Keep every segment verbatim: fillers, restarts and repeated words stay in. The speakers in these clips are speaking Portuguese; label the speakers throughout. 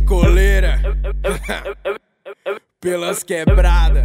Speaker 1: coleira pelas quebradas,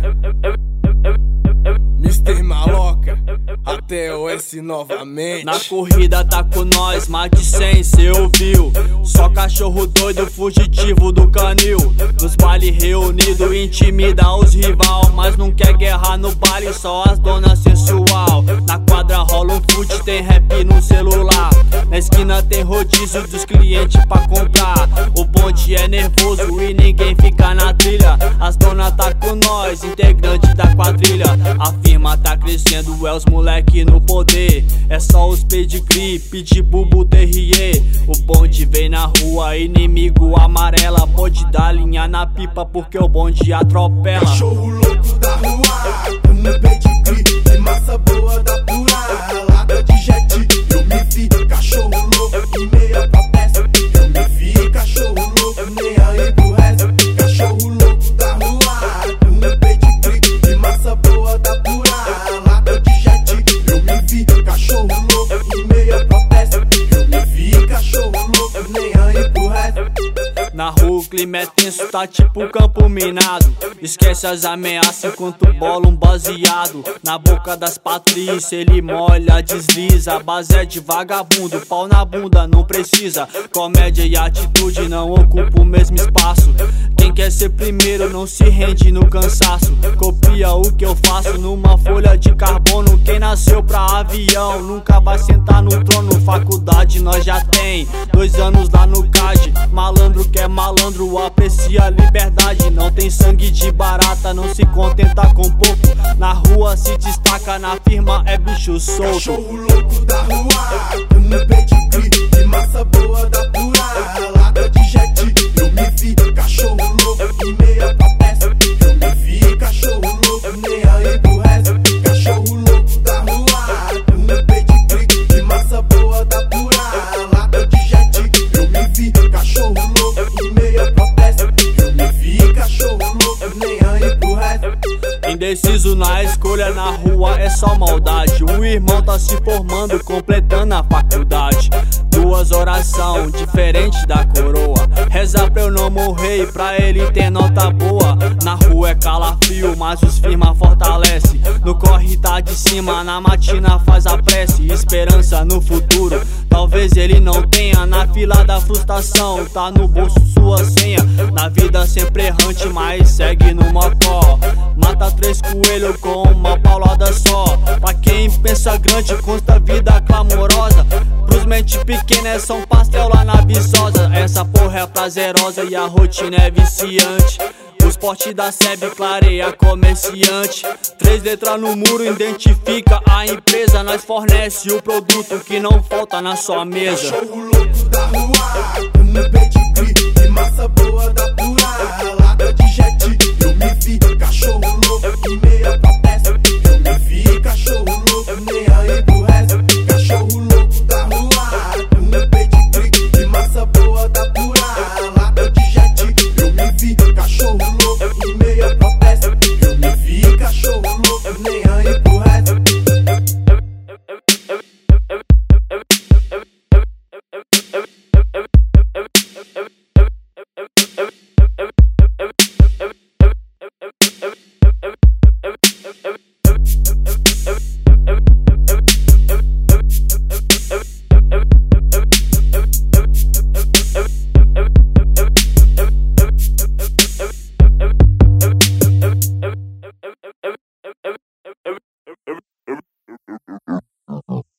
Speaker 1: mister Maloca, até o S novamente.
Speaker 2: Na corrida tá com nós, mais de cem, cê ouviu? Só cachorro doido, fugitivo do canil. Nos baile reunido, intimida os rival, mas não quer guerra no baile, só as donas sensual. Na quadra rola um fute, tem rap no celular. Na esquina tem rodízio dos clientes pra comprar. O bonde é nervoso e ninguém fica na trilha. As donas tá com nós, integrante da quadrilha. A firma tá crescendo, é os moleque no poder. É só os pedigree, pitbull, terrier. O bonde vem na rua, inimigo amarela. Pode dar linha na pipa porque o bonde atropela.
Speaker 3: Cachorro louco da rua, um pedigree de massa boa da pura. Lata de jet, eu me vi. Cachorro louco e meia pra peça, eu me vi. Cachorro louco, nem aí pro resto. Cachorro louco da rua, um pedigree de massa boa da pura. Lata de jet, eu me vi. Cachorro louco e meia pra peça, eu me vi. Cachorro louco, nem aí pro resto.
Speaker 2: Na rua o clima é tenso, tá tipo campo minado. Esquece as ameaças enquanto bola um baseado. Na boca das patrícias ele molha, desliza. A base é de vagabundo, pau na bunda não precisa. Comédia e atitude não ocupam o mesmo espaço. Quem quer ser primeiro não se rende no cansaço. Copia o que eu faço numa folha de carbono. Quem nasceu pra avião nunca vai sentar no trono. Faculdade nós já tem, dois anos lá no C A D. Malandro que é malandro, aprecia a liberdade. Não tem sangue de barata, não se contenta com pouco. Na rua se destaca, na firma é bicho solto.
Speaker 3: Cachorro louco da rua, um pedigree de massa boa da pura. Lata de jet, eu me vi. Cachorro louco e meia pra peça, eu me vi. Cachorro louco, nem aí pro resto. Cachorro louco da rua, um pedigree de massa boa da pura. Lata de jet, eu me vi. Cachorro louco e meia pra peça, eu me vi. Cachorro louco, nem aí pro resto.
Speaker 2: Indeciso na escolha, na rua é só maldade. O irmão tá se formando, completando a faculdade. Duas oração, diferente da coroa. Reza pra eu não morrer e pra ele ter nota boa. Na rua é calafrio, mas os firma fortalece. No corre tá de cima, na matina faz a prece. Esperança no futuro, talvez ele não tenha. Na fila da frustração, tá no bolso sua senha. Na vida sempre errante, mas segue no mocó. Mata três coelhos com uma paulada só. Pra quem pensa grande, consta vida clamorosa. Pros mente pequena é só um pastel lá na Viçosa. Essa porra é prazerosa e a rotina é viciante. O esporte da S E B clareia comerciante. Três letras no muro identifica a empresa. Nós fornece o produto que não falta na sua mesa.
Speaker 3: Cachorro louco da rua,